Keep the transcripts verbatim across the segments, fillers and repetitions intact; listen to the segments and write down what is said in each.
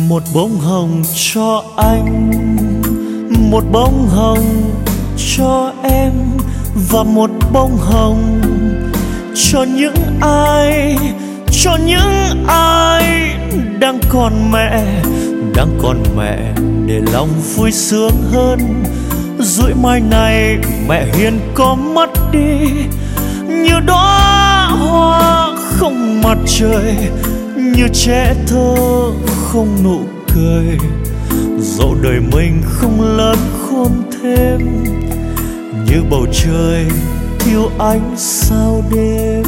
Một bông hồng cho anh, một bông hồng cho em, và một bông hồng cho những ai, cho những ai đang còn mẹ, đang còn mẹ để lòng vui sướng hơn. Rủi mai này mẹ hiền có mất đi, như đóa hoa không mặt trời, như trẻ thơ không nụ cười. Dẫu đời mình không lớn khôn thêm, như bầu trời thiếu ánh sao đêm.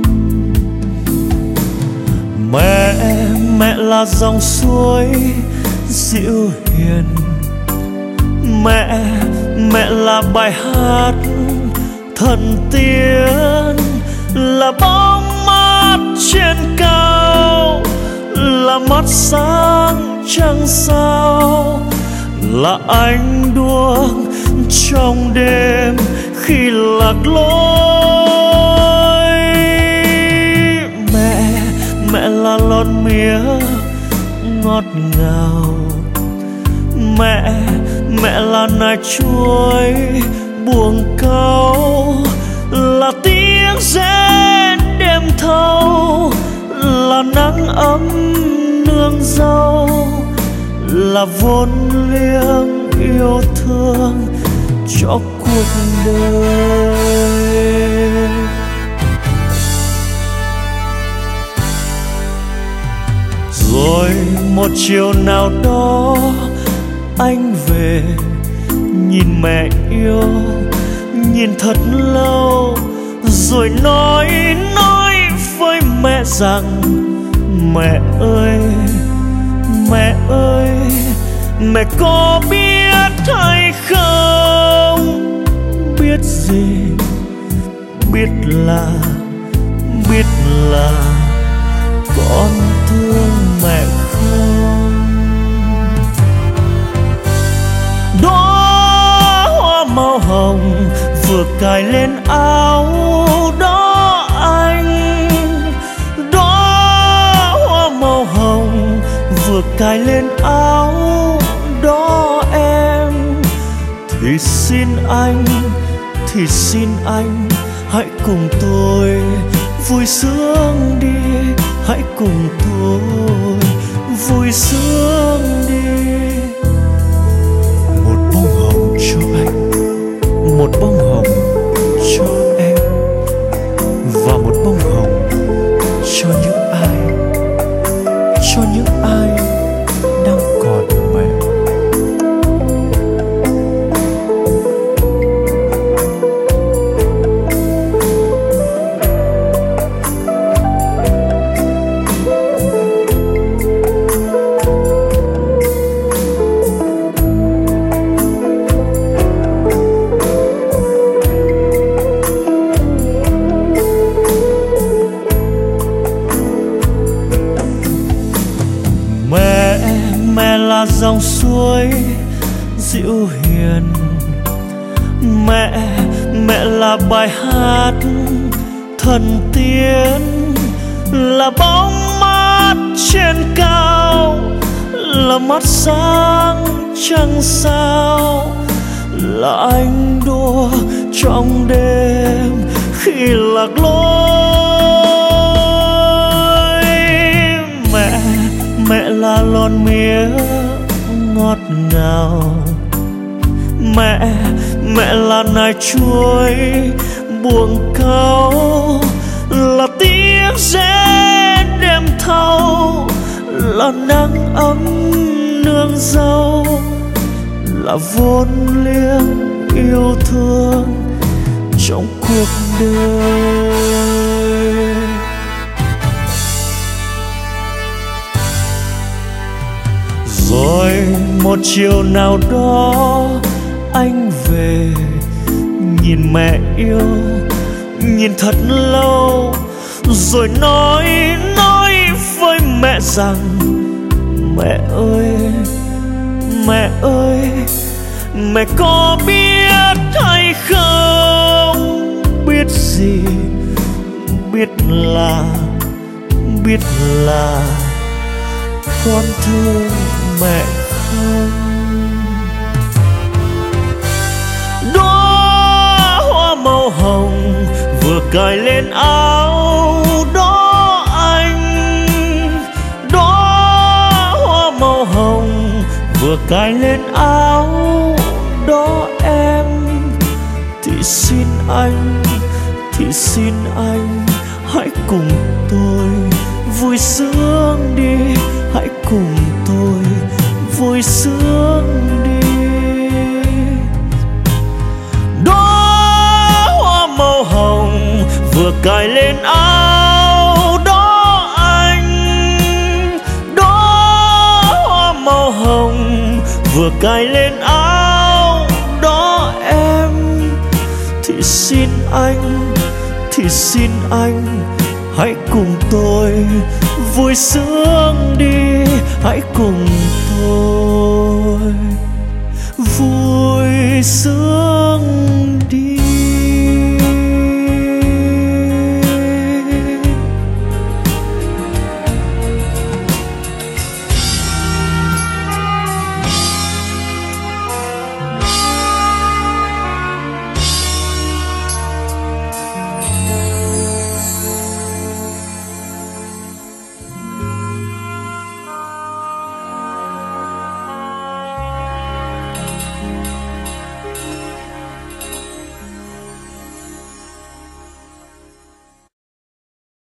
Mẹ, mẹ là dòng suối dịu hiền. Mẹ, mẹ là bài hát thần tiên, là bóng mát trên cao, là mắt sáng trăng sao, là ánh đuốc trong đêm khi lạc lối. Mẹ, mẹ là lon mía ngọt ngào. Mẹ, mẹ là nải chuối buông câu, là tiếng rét đêm thâu, là nắng ấm nương dâu, là vốn liếng yêu thương cho cuộc đời. Rồi một chiều nào đó anh về, nhìn mẹ yêu, nhìn thật lâu, rồi nói nói với mẹ rằng: mẹ ơi, mẹ ơi, mẹ có biết hay không? Biết gì? Biết là, biết là con thương mẹ không? Đóa hoa màu hồng vừa cài lên áo đó anh, đóa hoa màu hồng vừa cài lên áo đó em. Thì xin anh, thì xin anh hãy cùng tôi vui sướng đi, hãy cùng tôi vui sướng đi. Một bông hồng cho anh, một bông hồng cho em, và một bông hồng cho những ai, cho những ai đang còn mẹ. Mẹ là dòng suối dịu hiền. Mẹ, mẹ là bài hát thần tiên, là bóng mát trên cao, là mắt sáng trăng sao, là ánh đuốc trong đêm khi lạc lối. Mẹ, mẹ là lon mía ngọt ngào. Mẹ, mẹ là nải chuối buông câu, là tiếng rét đêm thâu, là nắng ấm nương dâu, là vốn liếng yêu thương trong cuộc đời. Rồi một chiều nào đó anh về, nhìn mẹ yêu, nhìn thật lâu, rồi nói nói với mẹ rằng: mẹ ơi, mẹ ơi, mẹ có biết hay không? Biết gì? Biết là, biết là con thương mẹ không. Đóa hoa màu hồng vừa cài lên áo đó anh, đóa hoa màu hồng vừa cài lên áo đó em. Thì xin anh, thì xin anh hãy cùng tôi vui sướng đi, hãy cùng tôi vui sướng đi. Đóa hoa màu hồng vừa cài lên áo đó anh, đóa hoa màu hồng vừa cài lên áo đó em. Thì xin anh, thì xin anh hãy cùng tôi vui sướng đi, hãy cùng tôi